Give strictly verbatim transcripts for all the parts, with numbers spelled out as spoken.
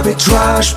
Arbitrage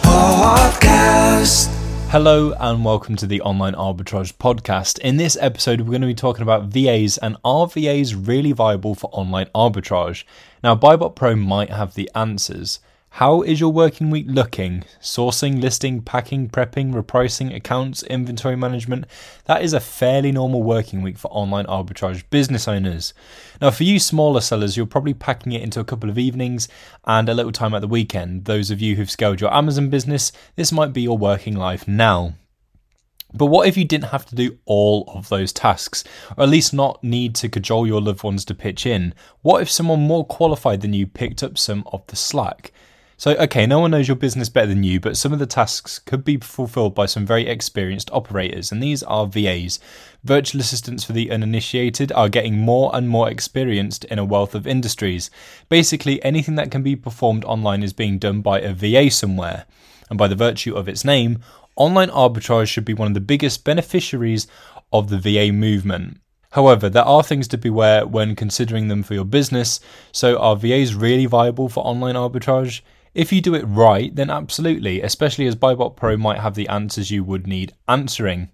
Podcast. Hello and welcome to the Online Arbitrage Podcast. In this episode, we're going to be talking about V As and are V As really viable for online arbitrage? Now, Buybot Pro might have the answers. How is your working week looking? Sourcing, listing, packing, prepping, repricing, accounts, inventory management. That is a fairly normal working week for online arbitrage business owners. Now, for you smaller sellers, you're probably packing it into a couple of evenings and a little time at the weekend. Those of you who've scaled your Amazon business, this might be your working life now. But what if you didn't have to do all of those tasks, or at least not need to cajole your loved ones to pitch in? What if someone more qualified than you picked up some of the slack? So, okay, no one knows your business better than you, but some of the tasks could be fulfilled by some very experienced operators, and these are V As. Virtual assistants for the uninitiated are getting more and more experienced in a wealth of industries. Basically, anything that can be performed online is being done by a V A somewhere. And by the virtue of its name, online arbitrage should be one of the biggest beneficiaries of the V A movement. However, there are things to beware when considering them for your business. So are V As really viable for online arbitrage? If you do it right, then absolutely, especially as Buybot Pro might have the answers you would need answering.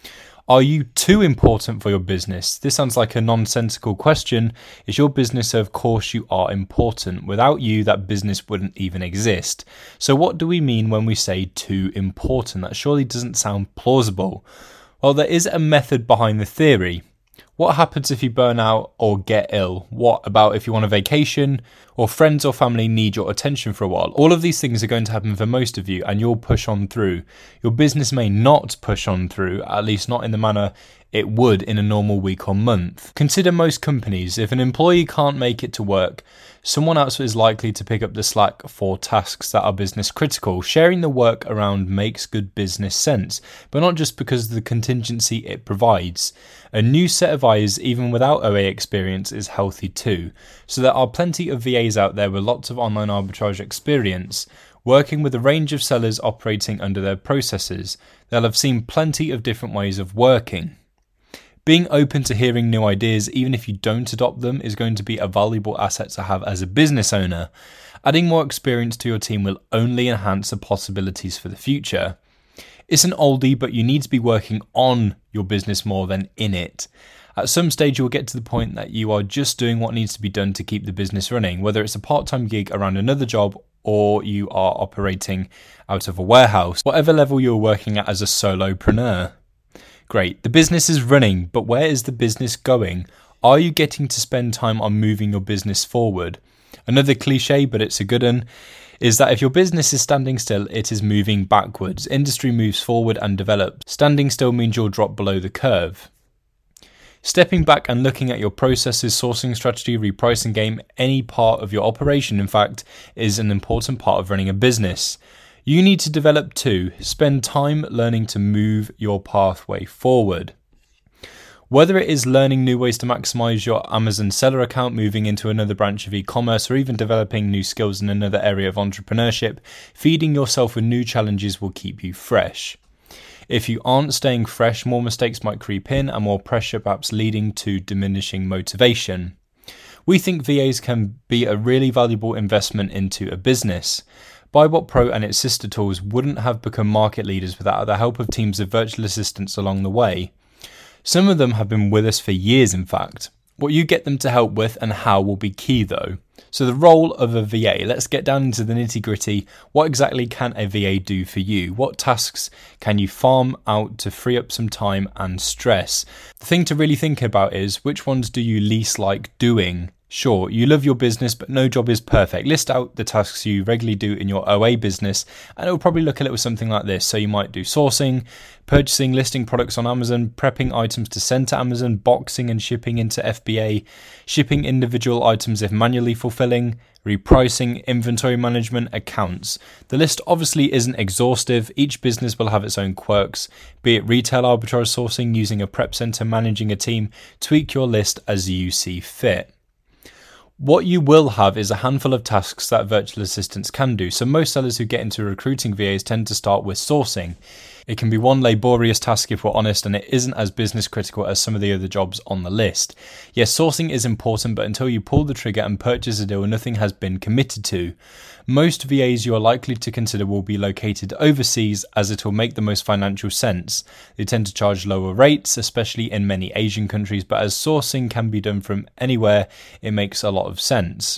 Are you too important for your business? This sounds like a nonsensical question. Is your business? Of course you are important. Without you, that business wouldn't even exist. So what do we mean when we say too important? That surely doesn't sound plausible. Well, there is a method behind the theory. What happens if you burn out or get ill? What about if you want a vacation or friends or family need your attention for a while? All of these things are going to happen for most of you and you'll push on through. Your business may not push on through, at least not in the manner it would in a normal week or month. Consider most companies. If an employee can't make it to work, someone else is likely to pick up the slack for tasks that are business critical. Sharing the work around makes good business sense, but not just because of the contingency it provides. A new set of eyes, even without O A experience, is healthy too. So there are plenty of V As out there with lots of online arbitrage experience, working with a range of sellers operating under their processes. They'll have seen plenty of different ways of working. Being open to hearing new ideas, even if you don't adopt them, is going to be a valuable asset to have as a business owner. Adding more experience to your team will only enhance the possibilities for the future. It's an oldie, but you need to be working on your business more than in it. At some stage, you'll get to the point that you are just doing what needs to be done to keep the business running, whether it's a part-time gig around another job or you are operating out of a warehouse, whatever level you're working at as a solopreneur. Great, the business is running, but where is the business going? Are you getting to spend time on moving your business forward? Another cliche, but it's a good one, is that if your business is standing still, it is moving backwards. Industry moves forward and develops. Standing still means you'll drop below the curve. Stepping back and looking at your processes, sourcing strategy, repricing game, any part of your operation, in fact, is an important part of running a business. You need to develop too. Spend time learning to move your pathway forward. Whether it is learning new ways to maximize your Amazon seller account, moving into another branch of e-commerce, or even developing new skills in another area of entrepreneurship, feeding yourself with new challenges will keep you fresh. If you aren't staying fresh, more mistakes might creep in and more pressure perhaps leading to diminishing motivation. We think V As can be a really valuable investment into a business. Buybot Pro and its sister tools wouldn't have become market leaders without the help of teams of virtual assistants along the way. Some of them have been with us for years, in fact. What you get them to help with and how will be key though. So the role of a V A, let's get down into the nitty gritty. What exactly can a V A do for you? What tasks can you farm out to free up some time and stress? The thing to really think about is which ones do you least like doing? Sure, you love your business, but no job is perfect. List out the tasks you regularly do in your O A business, and it will probably look a little something like this. So you might do sourcing, purchasing, listing products on Amazon, prepping items to send to Amazon, boxing and shipping into F B A, shipping individual items if manually fulfilling, repricing, inventory management, accounts. The list obviously isn't exhaustive. Each business will have its own quirks, be it retail arbitrage sourcing, using a prep center, managing a team. Tweak your list as you see fit. What you will have is a handful of tasks that virtual assistants can do. So most sellers who get into recruiting V As tend to start with sourcing. It can be one laborious task if we're honest, and it isn't as business critical as some of the other jobs on the list. Yes, sourcing is important, but until you pull the trigger and purchase a deal, nothing has been committed to. Most V As you are likely to consider will be located overseas, as it will make the most financial sense. They tend to charge lower rates, especially in many Asian countries, but as sourcing can be done from anywhere, it makes a lot of sense.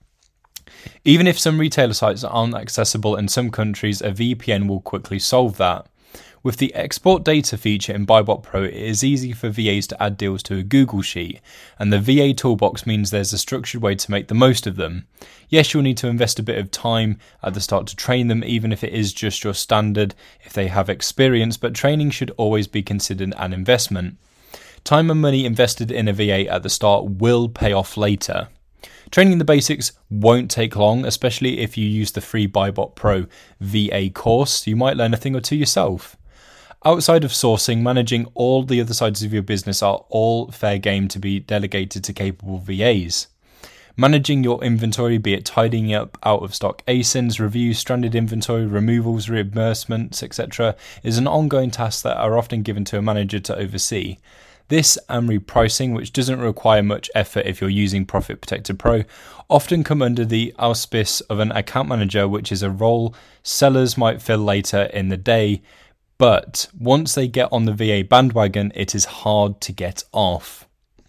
Even if some retailer sites aren't accessible in some countries, a V P N will quickly solve that. With the export data feature in Buybot Pro, it is easy for V As to add deals to a Google Sheet, and the V A toolbox means there's a structured way to make the most of them. Yes, you'll need to invest a bit of time at the start to train them, even if it is just your standard if they have experience, but training should always be considered an investment. Time and money invested in a V A at the start will pay off later. Training the basics won't take long, especially if you use the free Buybot Pro V A course. You might learn a thing or two yourself. Outside of sourcing, managing all the other sides of your business are all fair game to be delegated to capable V As. Managing your inventory, be it tidying up out of stock A S I Ns, reviews, stranded inventory, removals, reimbursements, et cetera, is an ongoing task that are often given to a manager to oversee. This and repricing, which doesn't require much effort if you're using Profit Protector Pro, often come under the auspice of an account manager, which is a role sellers might fill later in the day. But once they get on the V A bandwagon, it is hard to get off.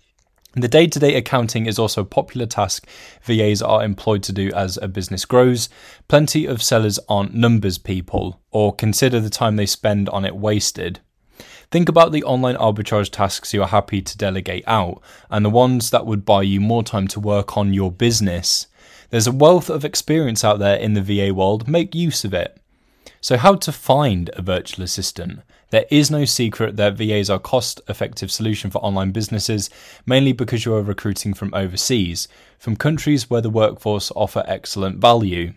The day-to-day accounting is also a popular task V As are employed to do as a business grows. Plenty of sellers aren't numbers people, or consider the time they spend on it wasted. Think about the online arbitrage tasks you are happy to delegate out, and the ones that would buy you more time to work on your business. There's a wealth of experience out there in the V A world, make use of it. So how to find a virtual assistant? There is no secret that V As are a cost-effective solution for online businesses, mainly because you are recruiting from overseas, from countries where the workforce offer excellent value.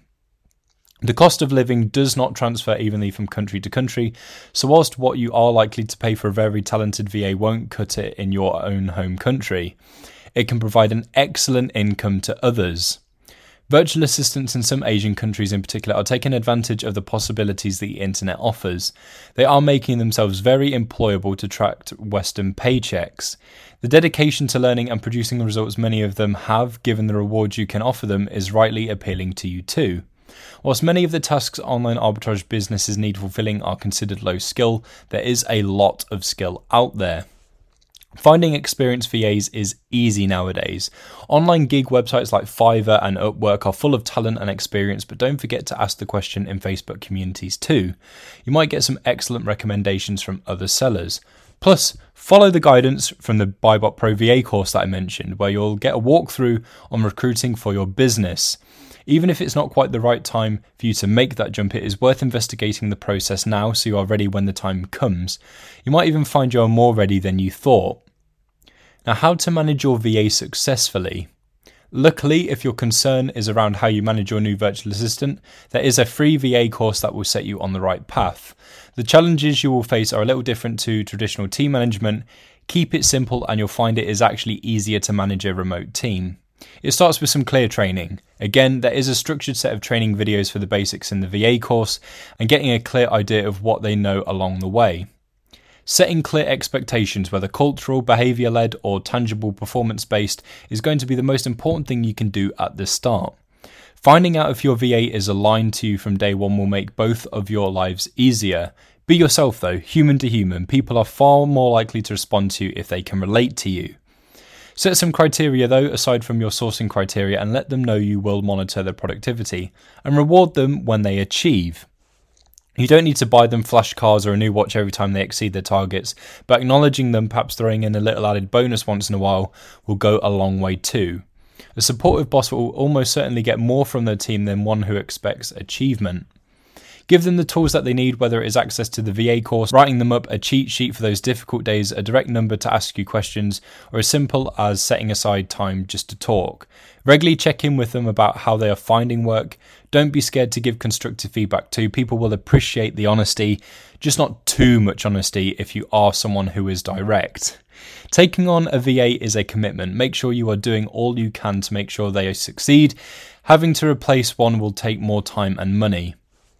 The cost of living does not transfer evenly from country to country, so whilst what you are likely to pay for a very talented V A won't cut it in your own home country, it can provide an excellent income to others. Virtual assistants in some Asian countries in particular are taking advantage of the possibilities the internet offers. They are making themselves very employable to attract Western paychecks. The dedication to learning and producing the results many of them have, given the rewards you can offer them, is rightly appealing to you too. Whilst many of the tasks online arbitrage businesses need fulfilling are considered low skill, there is a lot of skill out there. Finding experienced V As is easy nowadays. Online gig websites like Fiverr and Upwork are full of talent and experience, but don't forget to ask the question in Facebook communities too. You might get some excellent recommendations from other sellers. Plus, follow the guidance from the Buybot Pro V A course that I mentioned, where you'll get a walkthrough on recruiting for your business. Even if it's not quite the right time for you to make that jump, it is worth investigating the process now so you are ready when the time comes. You might even find you are more ready than you thought. Now, how to manage your V A successfully? Luckily, if your concern is around how you manage your new virtual assistant, there is a free V A course that will set you on the right path. The challenges you will face are a little different to traditional team management. Keep it simple and you'll find it is actually easier to manage a remote team. It starts with some clear training. Again, there is a structured set of training videos for the basics in the V A course and getting a clear idea of what they know along the way. Setting clear expectations, whether cultural, behaviour-led or tangible performance-based, is going to be the most important thing you can do at the start. Finding out if your V A is aligned to you from day one will make both of your lives easier. Be yourself though, human to human. People are far more likely to respond to you if they can relate to you. Set some criteria though, aside from your sourcing criteria, and let them know you will monitor their productivity and reward them when they achieve. You don't need to buy them flash cars or a new watch every time they exceed their targets, but acknowledging them, perhaps throwing in a little added bonus once in a while, will go a long way too. A supportive boss will almost certainly get more from their team than one who expects achievement. Give them the tools that they need, whether it is access to the V A course, writing them up a cheat sheet for those difficult days, a direct number to ask you questions, or as simple as setting aside time just to talk. Regularly check in with them about how they are finding work. Don't be scared to give constructive feedback too. People will appreciate the honesty, just not too much honesty if you are someone who is direct. Taking on a V A is a commitment. Make sure you are doing all you can to make sure they succeed. Having to replace one will take more time and money.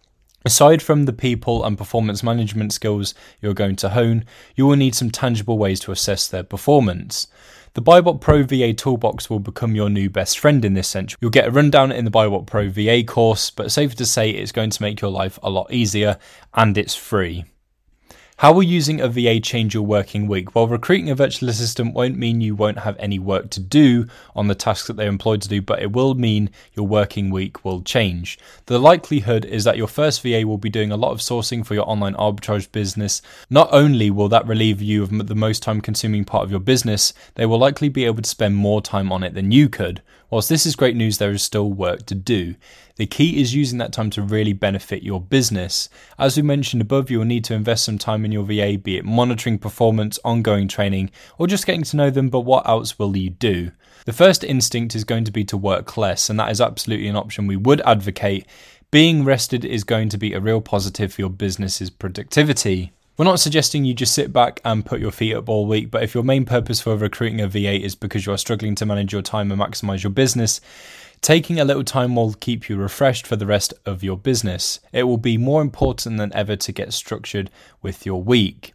Aside from the people and performance management skills you're going to hone, you will need some tangible ways to assess their performance. The BuyBot Pro V A Toolbox will become your new best friend in this sense. You'll get a rundown in the BuyBot Pro V A course, but safe to say it's going to make your life a lot easier, and it's free. How will using a V A change your working week? Well, recruiting a virtual assistant won't mean you won't have any work to do on the tasks that they're employed to do, but it will mean your working week will change. The likelihood is that your first V A will be doing a lot of sourcing for your online arbitrage business. Not only will that relieve you of the most time-consuming part of your business, they will likely be able to spend more time on it than you could. Whilst this is great news, there is still work to do. The key is using that time to really benefit your business. As we mentioned above, you will need to invest some time in your V A, be it monitoring performance, ongoing training, or just getting to know them, but what else will you do? The first instinct is going to be to work less, and that is absolutely an option we would advocate. Being rested is going to be a real positive for your business's productivity. We're not suggesting you just sit back and put your feet up all week, but if your main purpose for recruiting a V A is because you are struggling to manage your time and maximize your business, taking a little time will keep you refreshed for the rest of your business. It will be more important than ever to get structured with your week.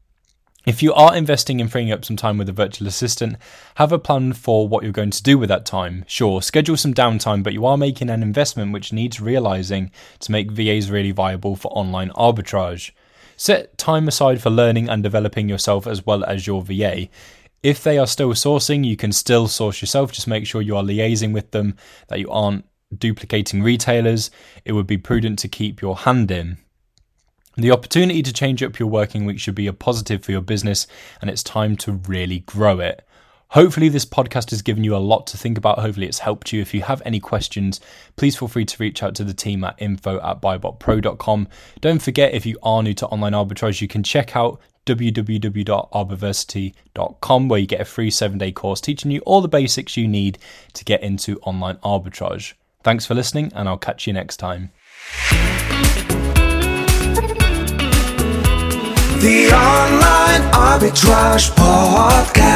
If you are investing in freeing up some time with a virtual assistant, have a plan for what you're going to do with that time. Sure, schedule some downtime, but you are making an investment which needs realizing to make V As really viable for online arbitrage. Set time aside for learning and developing yourself as well as your V A. If they are still sourcing, you can still source yourself. Just make sure you are liaising with them, that you aren't duplicating retailers. It would be prudent to keep your hand in. The opportunity to change up your working week should be a positive for your business, and it's time to really grow it. Hopefully this podcast has given you a lot to think about. Hopefully it's helped you. If you have any questions, please feel free to reach out to the team at info at buybot pro dot com. Don't forget, if you are new to online arbitrage, you can check out w w w dot arbiversity dot com, where you get a free seven-day course teaching you all the basics you need to get into online arbitrage. Thanks for listening, and I'll catch you next time. The Online Arbitrage Podcast.